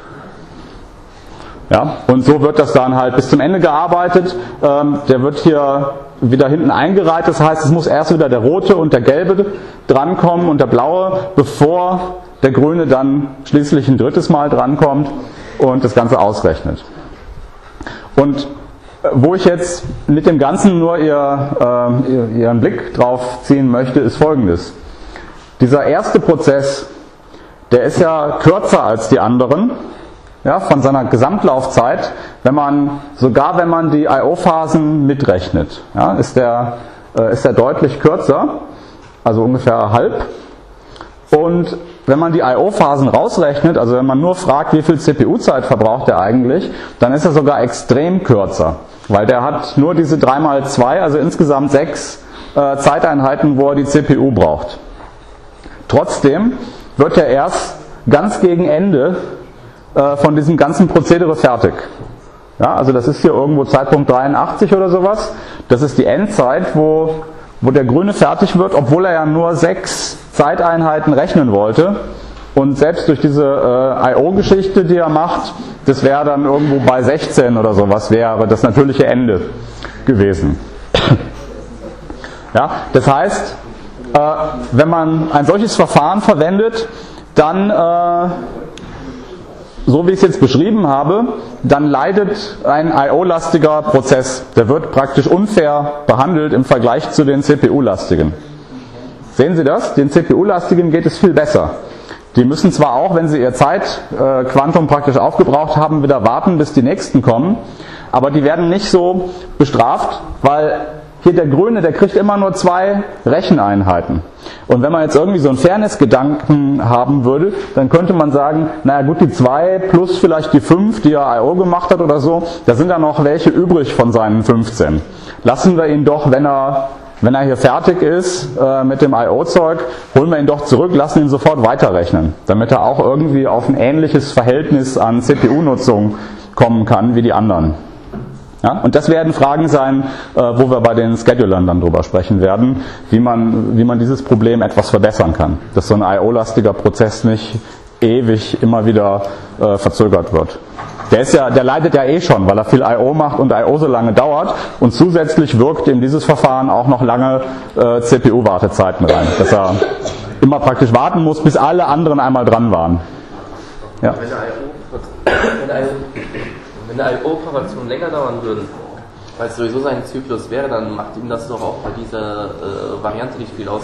Ja, und so wird das dann halt bis zum Ende gearbeitet. Der wird hier wieder hinten eingereiht. Das heißt, es muss erst wieder der rote und der gelbe drankommen und der blaue, bevor der grüne dann schließlich ein drittes Mal drankommt und das Ganze ausrechnet. Und wo ich jetzt mit dem Ganzen nur Ihren Blick drauf ziehen möchte, ist Folgendes. Dieser erste Prozess, der ist ja kürzer als die anderen. Ja, von seiner Gesamtlaufzeit, wenn man die I/O-Phasen mitrechnet, ja, ist der deutlich kürzer, also ungefähr halb. Und wenn man die I/O-Phasen rausrechnet, also wenn man nur fragt, wie viel CPU-Zeit verbraucht er eigentlich, dann ist er sogar extrem kürzer, weil der hat nur diese 3x2, also insgesamt 6 Zeiteinheiten, wo er die CPU braucht. Trotzdem wird er erst ganz gegen Ende von diesem ganzen Prozedere fertig. Ja, also das ist hier irgendwo Zeitpunkt 83 oder sowas. Das ist die Endzeit, wo der Grüne fertig wird, obwohl er ja nur 6 Zeiteinheiten rechnen wollte. Und selbst durch diese I/O-Geschichte, die er macht, das wäre dann irgendwo bei 16 oder sowas, wäre das natürliche Ende gewesen. Ja, das heißt, wenn man ein solches Verfahren verwendet, dann so wie ich es jetzt beschrieben habe, dann leidet ein I/O-lastiger Prozess. Der wird praktisch unfair behandelt im Vergleich zu den CPU-lastigen. Sehen Sie das? Den CPU-lastigen geht es viel besser. Die müssen zwar auch, wenn sie ihr Zeitquantum praktisch aufgebraucht haben, wieder warten, bis die nächsten kommen, aber die werden nicht so bestraft, weil hier der Grüne, der kriegt immer nur 2 Recheneinheiten. Und wenn man jetzt irgendwie so einen Fairness-Gedanken haben würde, dann könnte man sagen, naja gut, die 2 plus vielleicht die 5, die er I.O. gemacht hat oder so, da sind dann noch welche übrig von seinen 15. Lassen wir ihn doch, wenn er hier fertig ist mit dem I.O.-Zeug, holen wir ihn doch zurück, lassen ihn sofort weiterrechnen, damit er auch irgendwie auf ein ähnliches Verhältnis an CPU-Nutzung kommen kann wie die anderen. Ja? Und das werden Fragen sein, wo wir bei den Schedulern dann drüber sprechen werden, wie man dieses Problem etwas verbessern kann, dass so ein I.O.-lastiger Prozess nicht ewig immer wieder verzögert wird. Der leidet ja eh schon, weil er viel I.O. macht und I.O. so lange dauert, und zusätzlich wirkt in dieses Verfahren auch noch lange CPU-Wartezeiten rein, dass er immer praktisch warten muss, bis alle anderen einmal dran waren. Ja. Wenn eine I.O.-Operation länger dauern würde, weil es sowieso sein Zyklus wäre, dann macht ihm das doch auch bei dieser Variante nicht viel aus.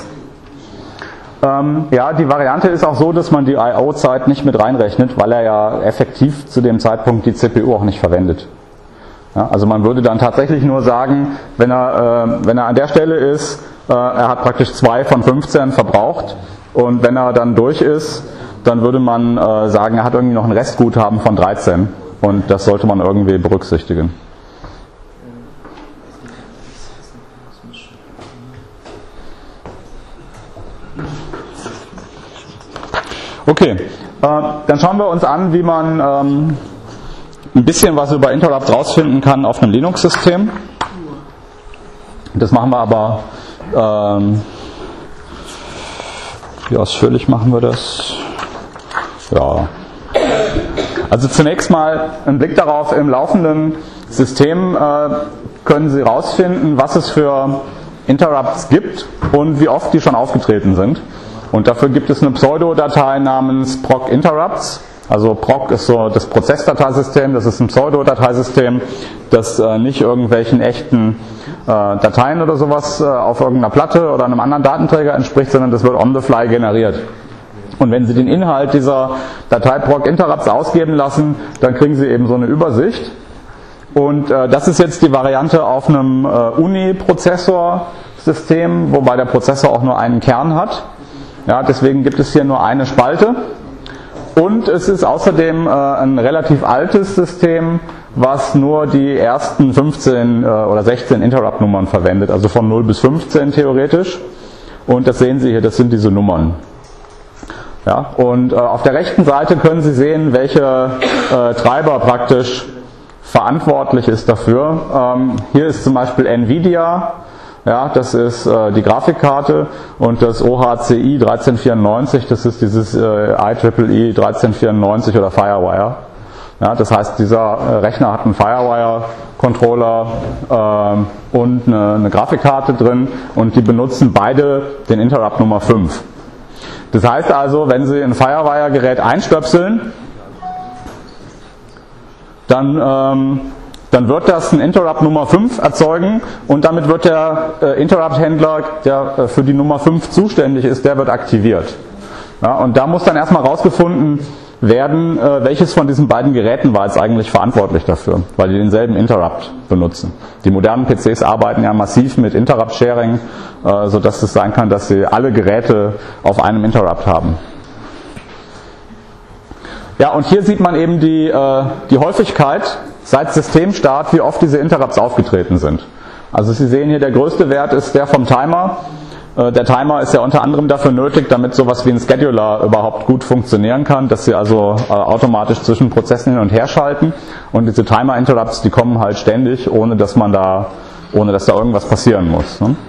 Ja, die Variante ist auch so, dass man die I.O.-Zeit nicht mit reinrechnet, weil er ja effektiv zu dem Zeitpunkt die CPU auch nicht verwendet. Ja, also man würde dann tatsächlich nur sagen, wenn er an der Stelle ist, er hat praktisch 2 von 15 verbraucht, und wenn er dann durch ist, dann würde man sagen, er hat irgendwie noch ein Restguthaben von 13, und das sollte man irgendwie berücksichtigen. Okay, dann schauen wir uns an, wie man ein bisschen was über Interrupt rausfinden kann auf einem Linux-System. Das machen wir aber, wie ausführlich machen wir das? Ja. Also zunächst mal ein Blick darauf: Im laufenden System können Sie rausfinden, was es für Interrupts gibt und wie oft die schon aufgetreten sind. Und dafür gibt es eine Pseudodatei namens proc interrupts. Also proc ist so das Prozessdateisystem, das ist ein Pseudodateisystem, das nicht irgendwelchen echten Dateien oder sowas auf irgendeiner Platte oder einem anderen Datenträger entspricht, sondern das wird on the fly generiert. Und wenn Sie den Inhalt dieser Datei proc interrupts ausgeben lassen, dann kriegen Sie eben so eine Übersicht. Und das ist jetzt die Variante auf einem Uni-Prozessor-System, wobei der Prozessor auch nur einen Kern hat. Ja, deswegen gibt es hier nur eine Spalte. Und es ist außerdem ein relativ altes System, was nur die ersten 15 oder 16 Interrupt-Nummern verwendet, also von 0 bis 15 theoretisch. Und das sehen Sie hier, das sind diese Nummern. Ja, und auf der rechten Seite können Sie sehen, welche Treiber praktisch verantwortlich ist dafür. Hier ist zum Beispiel Nvidia. Ja, das ist die Grafikkarte, und das OHCI 1394, das ist dieses IEEE 1394 oder Firewire. Ja, das heißt, dieser Rechner hat einen Firewire-Controller und eine Grafikkarte drin, und die benutzen beide den Interrupt Nummer 5. Das heißt also, wenn Sie ein Firewire-Gerät einstöpseln, dann wird das ein Interrupt Nummer 5 erzeugen, und damit wird der Interrupt-Händler, der für die Nummer 5 zuständig ist, der wird aktiviert. Ja, und da muss dann erstmal rausgefunden werden, welches von diesen beiden Geräten war jetzt eigentlich verantwortlich dafür, weil die denselben Interrupt benutzen. Die modernen PCs arbeiten ja massiv mit Interrupt-Sharing, sodass es sein kann, dass sie alle Geräte auf einem Interrupt haben. Ja, und hier sieht man eben die Häufigkeit seit Systemstart, wie oft diese Interrupts aufgetreten sind. Also Sie sehen hier, der größte Wert ist der vom Timer. Der Timer ist ja unter anderem dafür nötig, damit sowas wie ein Scheduler überhaupt gut funktionieren kann, dass Sie also automatisch zwischen Prozessen hin und her schalten. Und diese Timer-Interrupts, die kommen halt ständig, ohne dass da irgendwas passieren muss. Ne?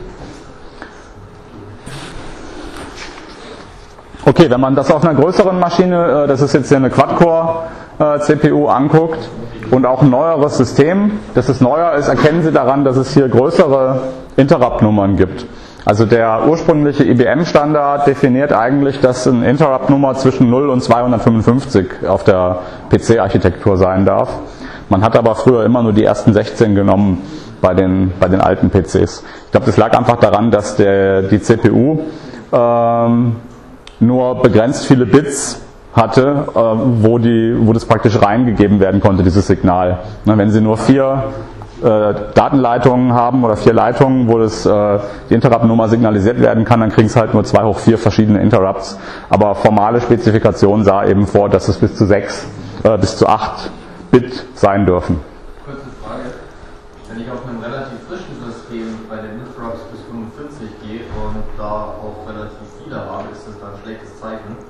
Okay, wenn man das auf einer größeren Maschine, das ist jetzt hier eine Quad-Core-CPU, anguckt und auch ein neueres System, dass es neuer ist, erkennen Sie daran, dass es hier größere Interrupt-Nummern gibt. Also der ursprüngliche IBM-Standard definiert eigentlich, dass eine Interrupt-Nummer zwischen 0 und 255 auf der PC-Architektur sein darf. Man hat aber früher immer nur die ersten 16 genommen bei den alten PCs. Ich glaube, das lag einfach daran, dass die CPU nur begrenzt viele Bits hatte, wo das praktisch reingegeben werden konnte, dieses Signal. Wenn Sie nur 4 Datenleitungen haben oder 4 Leitungen, wo die Interrupt-Nummer signalisiert werden kann, dann kriegen es halt nur 2 hoch 4 verschiedene Interrupts. Aber formale Spezifikation sah eben vor, dass es bis zu 8 Bit sein dürfen. Kurze Frage. Wenn ich auf einem relativ frischen System bei den Interrupts bis 45 gehe und da auch relativ viele habe, ist das dann ein schlechtes Zeichen?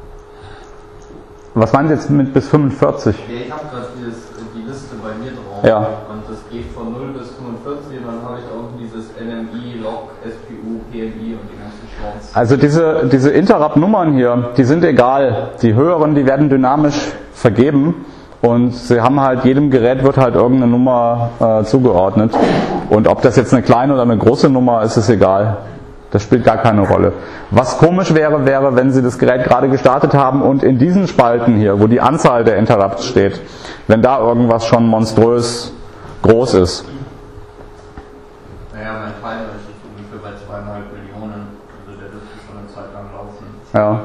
Was meinen Sie jetzt mit bis 45? Ja, ich habe gerade die Liste bei mir drauf. Ja. Und das geht von 0 bis 45 und dann habe ich auch dieses NMI, Log, SPU, PMI und die ganzen Schlons. Also diese Interrupt-Nummern hier, die sind egal. Die höheren, die werden dynamisch vergeben und sie haben halt, jedem Gerät wird halt irgendeine Nummer zugeordnet. Und ob das jetzt eine kleine oder eine große Nummer ist, ist egal. Das spielt gar keine Rolle. Was komisch wäre, wenn Sie das Gerät gerade gestartet haben und in diesen Spalten hier, wo die Anzahl der Interrupts steht, wenn da irgendwas schon monströs groß ist. Naja, mein Timer ist jetzt ungefähr bei 2,5 Millionen. Also der dürfte schon eine Zeit lang laufen. Ja.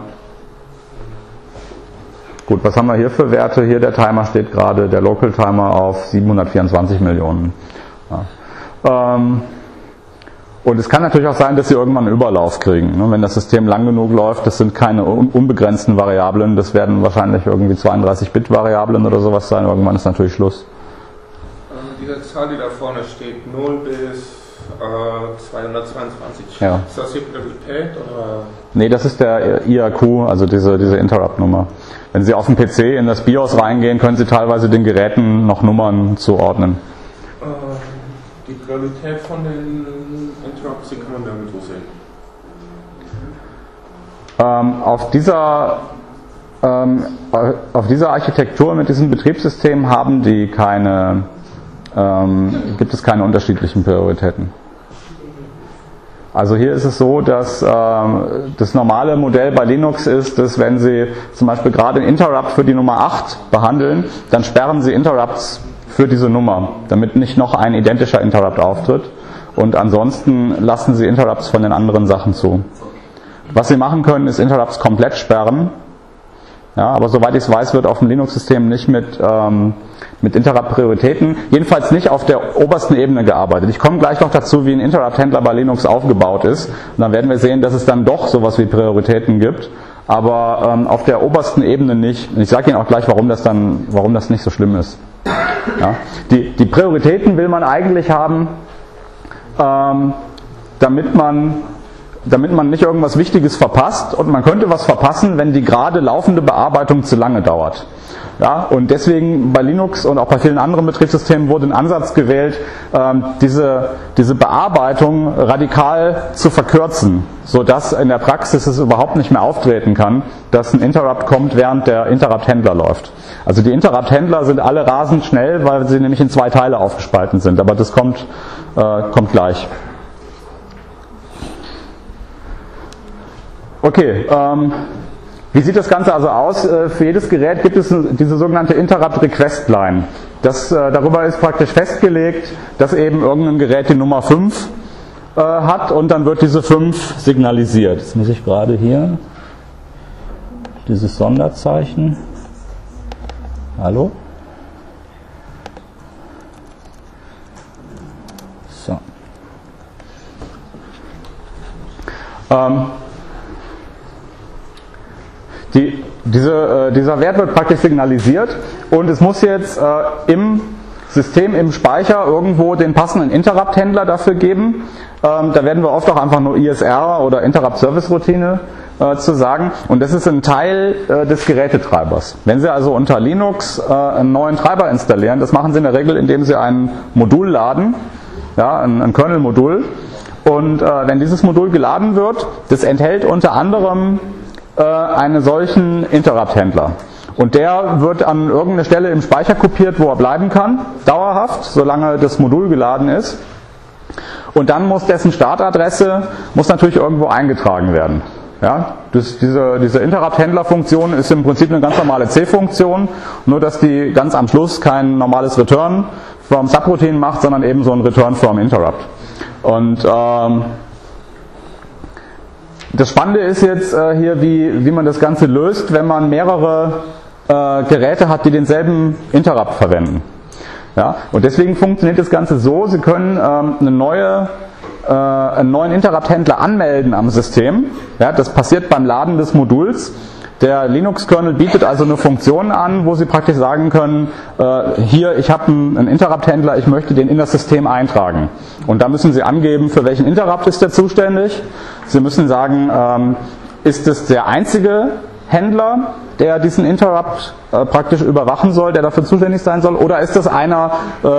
Gut, was haben wir hier für Werte? Hier der Timer steht gerade, der Local Timer auf 724 Millionen. Ja. Und es kann natürlich auch sein, dass Sie irgendwann einen Überlauf kriegen. Wenn das System lang genug läuft, das sind keine unbegrenzten Variablen, das werden wahrscheinlich irgendwie 32-Bit-Variablen oder sowas sein. Irgendwann ist natürlich Schluss. Diese Zahl, die da vorne steht, 0 bis 222, ja. Ist das die Priorität? Oder? Nee, das ist der IAQ, also diese Interrupt-Nummer. Wenn Sie auf dem PC in das BIOS reingehen, können Sie teilweise den Geräten noch Nummern zuordnen. Die Priorität von den Interrupts, die kann man nirgendwo sehen. Auf dieser Architektur mit diesem Betriebssystem gibt es keine unterschiedlichen Prioritäten. Also hier ist es so, dass das normale Modell bei Linux ist, dass wenn Sie zum Beispiel gerade einen Interrupt für die Nummer 8 behandeln, dann sperren Sie Interrupts für diese Nummer, damit nicht noch ein identischer Interrupt auftritt. Und ansonsten lassen Sie Interrupts von den anderen Sachen zu. Was Sie machen können, ist Interrupts komplett sperren. Ja, aber soweit ich es weiß, wird auf dem Linux-System nicht mit Interrupt-Prioritäten, jedenfalls nicht auf der obersten Ebene gearbeitet. Ich komme gleich noch dazu, wie ein Interrupt-Händler bei Linux aufgebaut ist. Und dann werden wir sehen, dass es dann doch sowas wie Prioritäten gibt, aber auf der obersten Ebene nicht. Und ich sage Ihnen auch gleich, warum das nicht so schlimm ist. Ja, die Prioritäten will man eigentlich haben, damit man nicht irgendwas Wichtiges verpasst, und man könnte was verpassen, wenn die gerade laufende Bearbeitung zu lange dauert. Ja, und deswegen bei Linux und auch bei vielen anderen Betriebssystemen wurde ein Ansatz gewählt, diese Bearbeitung radikal zu verkürzen, sodass in der Praxis es überhaupt nicht mehr auftreten kann, dass ein Interrupt kommt, während der Interrupt-Händler läuft. Also die Interrupt-Händler sind alle rasend schnell, weil sie nämlich in 2 Teile aufgespalten sind, aber das kommt gleich. Okay, wie sieht das Ganze also aus? Für jedes Gerät gibt es diese sogenannte Interrupt Request Line. Darüber ist praktisch festgelegt, dass eben irgendein Gerät die Nummer 5 hat und dann wird diese 5 signalisiert. Jetzt muss ich gerade hier dieses Sonderzeichen. Hallo? So. Dieser Wert wird praktisch signalisiert und es muss jetzt im System, im Speicher irgendwo den passenden Interrupt-Händler dafür geben. Da werden wir oft auch einfach nur ISR oder Interrupt-Service-Routine zu sagen, und das ist ein Teil des Gerätetreibers. Wenn Sie also unter Linux einen neuen Treiber installieren, das machen Sie in der Regel, indem Sie ein Modul laden, ja, ein Kernel-Modul, und wenn dieses Modul geladen wird, das enthält unter anderem einen solchen Interrupt-Händler. Und der wird an irgendeine Stelle im Speicher kopiert, wo er bleiben kann, dauerhaft, solange das Modul geladen ist. Und dann muss dessen Startadresse natürlich irgendwo eingetragen werden. Ja, diese Interrupt-Händler-Funktion ist im Prinzip eine ganz normale C-Funktion, nur dass die ganz am Schluss kein normales Return from Subroutine macht, sondern eben so ein Return from Interrupt. Und Das Spannende ist jetzt hier, wie man das Ganze löst, wenn man mehrere Geräte hat, die denselben Interrupt verwenden. Ja? Und deswegen funktioniert das Ganze so, Sie können einen neuen Interrupt-Händler anmelden am System. Ja? Das passiert beim Laden des Moduls. Der Linux-Kernel bietet also eine Funktion an, wo Sie praktisch sagen können, hier, ich habe einen Interrupt-Händler, ich möchte den in das System eintragen. Und da müssen Sie angeben, für welchen Interrupt ist der zuständig. Sie müssen sagen, ist es der einzige Händler, der diesen Interrupt praktisch überwachen soll, der dafür zuständig sein soll, oder ist das einer,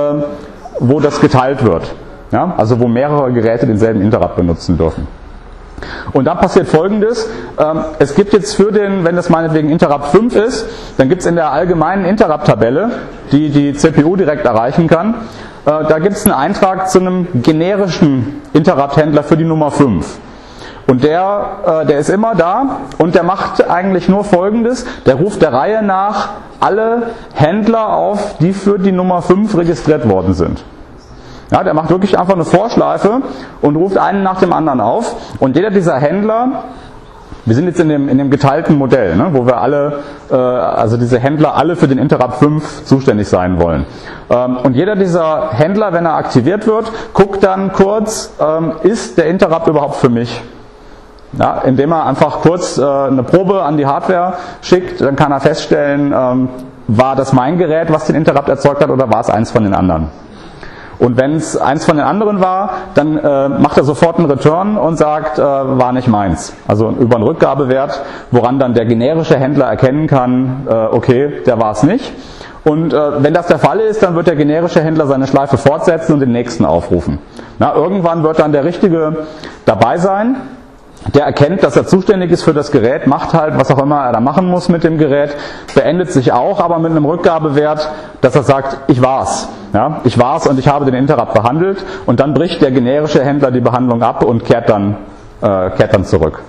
wo das geteilt wird? Ja? Also wo mehrere Geräte denselben Interrupt benutzen dürfen. Und dann passiert Folgendes, es gibt jetzt für den, wenn das meinetwegen Interrupt 5 ist, dann gibt es in der allgemeinen Interrupt-Tabelle, die die CPU direkt erreichen kann, da gibt es einen Eintrag zu einem generischen Interrupt-Händler für die Nummer 5. Und der ist immer da und der macht eigentlich nur Folgendes, der ruft der Reihe nach alle Händler auf, die für die Nummer 5 registriert worden sind. Ja, der macht wirklich einfach eine Vorschleife und ruft einen nach dem anderen auf. Und jeder dieser Händler, wir sind jetzt in dem geteilten Modell, ne, wo wir alle, also diese Händler alle für den Interrupt 5 zuständig sein wollen. Und jeder dieser Händler, wenn er aktiviert wird, guckt dann kurz, ist der Interrupt überhaupt für mich? Ja, indem er einfach kurz eine Probe an die Hardware schickt, dann kann er feststellen, war das mein Gerät, was den Interrupt erzeugt hat, oder war es eins von den anderen? Und wenn es eins von den anderen war, dann macht er sofort einen Return und sagt, war nicht meins. Also über einen Rückgabewert, woran dann der generische Händler erkennen kann, okay, der war es nicht. Und wenn das der Fall ist, dann wird der generische Händler seine Schleife fortsetzen und den nächsten aufrufen. Na, irgendwann wird dann der Richtige dabei sein. Der erkennt, dass er zuständig ist für das Gerät, macht halt, was auch immer er da machen muss mit dem Gerät, beendet sich auch, aber mit einem Rückgabewert, dass er sagt, ich war's. Ja, ich war's und ich habe den Interrupt behandelt, und dann bricht der generische Händler die Behandlung ab und kehrt dann zurück.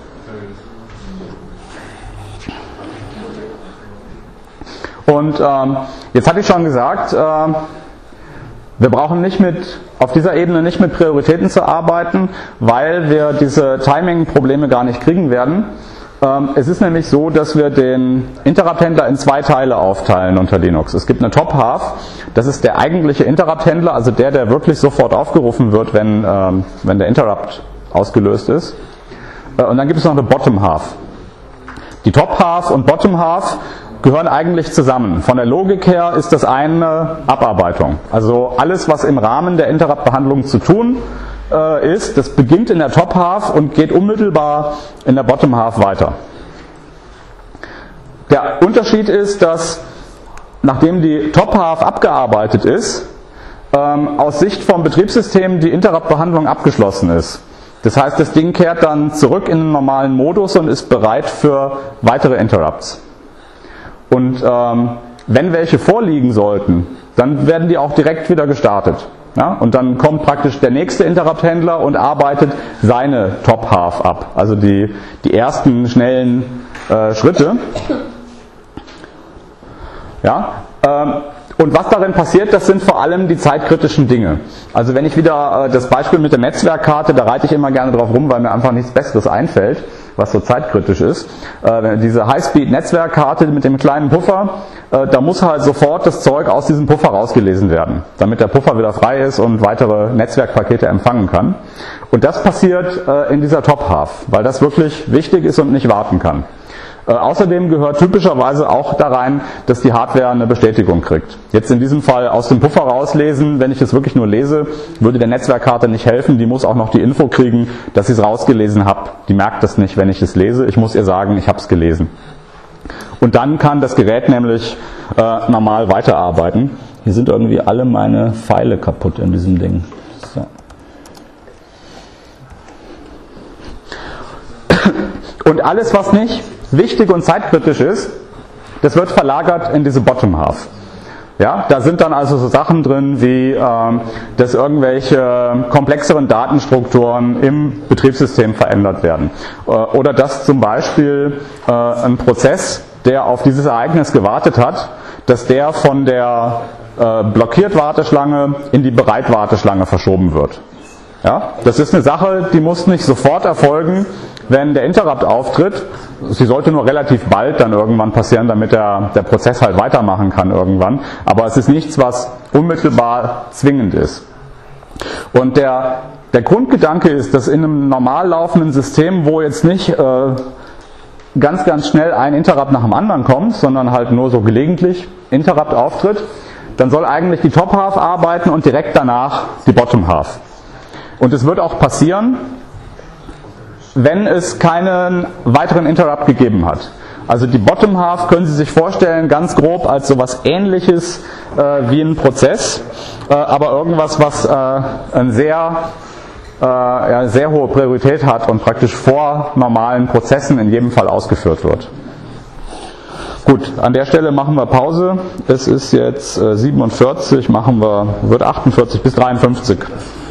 Und jetzt hatte ich schon gesagt, wir brauchen auf dieser Ebene nicht mit Prioritäten zu arbeiten, weil wir diese Timing-Probleme gar nicht kriegen werden. Es ist nämlich so, dass wir den Interrupt-Händler in zwei Teile aufteilen unter Linux. Es gibt eine Top-Half, das ist der eigentliche Interrupt-Händler, also der wirklich sofort aufgerufen wird, wenn der Interrupt ausgelöst ist. Und dann gibt es noch eine Bottom-Half. Die Top-Half und Bottom-Half gehören eigentlich zusammen. Von der Logik her ist das eine Abarbeitung. Also alles, was im Rahmen der Interrupt-Behandlung zu tun ist, das beginnt in der Top-Half und geht unmittelbar in der Bottom-Half weiter. Der Unterschied ist, dass nachdem die Top-Half abgearbeitet ist, aus Sicht vom Betriebssystem die Interrupt-Behandlung abgeschlossen ist. Das heißt, das Ding kehrt dann zurück in den normalen Modus und ist bereit für weitere Interrupts. Und wenn welche vorliegen sollten, dann werden die auch direkt wieder gestartet. Ja? Und dann kommt praktisch der nächste Interrupt-Händler und arbeitet seine Top-Half ab. Also die ersten schnellen Schritte. Ja? Und was darin passiert, das sind vor allem die zeitkritischen Dinge. Also wenn ich wieder das Beispiel mit der Netzwerkkarte, da reite ich immer gerne drauf rum, weil mir einfach nichts Besseres einfällt, was so zeitkritisch ist. Diese High-Speed-Netzwerkkarte mit dem kleinen Puffer, da muss halt sofort das Zeug aus diesem Puffer rausgelesen werden, damit der Puffer wieder frei ist und weitere Netzwerkpakete empfangen kann. Und das passiert in dieser Top-Half, weil das wirklich wichtig ist und nicht warten kann. Außerdem gehört typischerweise auch da rein, dass die Hardware eine Bestätigung kriegt. Jetzt in diesem Fall aus dem Puffer rauslesen, wenn ich es wirklich nur lese, würde der Netzwerkkarte nicht helfen. Die muss auch noch die Info kriegen, dass ich es rausgelesen habe. Die merkt das nicht, wenn ich es lese. Ich muss ihr sagen, ich habe es gelesen. Und dann kann das Gerät nämlich normal weiterarbeiten. Hier sind irgendwie alle meine Pfeile kaputt in diesem Ding. So. Und alles, was nicht wichtig und zeitkritisch ist, das wird verlagert in diese Bottom-Half. Ja, da sind dann also so Sachen drin, wie dass irgendwelche komplexeren Datenstrukturen im Betriebssystem verändert werden. Oder dass zum Beispiel ein Prozess, der auf dieses Ereignis gewartet hat, dass der von der Blockiert-Warteschlange in die Bereit-Warteschlange verschoben wird. Ja, das ist eine Sache, die muss nicht sofort erfolgen, wenn der Interrupt auftritt. Sie sollte nur relativ bald dann irgendwann passieren, damit der Prozess halt weitermachen kann irgendwann. Aber es ist nichts, was unmittelbar zwingend ist. Und der Grundgedanke ist, dass in einem normal laufenden System, wo jetzt nicht ganz schnell ein Interrupt nach dem anderen kommt, sondern halt nur so gelegentlich Interrupt auftritt, dann soll eigentlich die Top Half arbeiten und direkt danach die Bottom Half. Und es wird auch passieren, wenn es keinen weiteren Interrupt gegeben hat. Also die Bottom Half können Sie sich vorstellen, ganz grob als sowas Ähnliches wie ein Prozess, aber irgendwas, was eine sehr hohe Priorität hat und praktisch wird normalen Prozessen in jedem Fall ausgeführt wird. Gut, an der Stelle machen wir Pause. Es ist jetzt 47, wird 48 bis 53.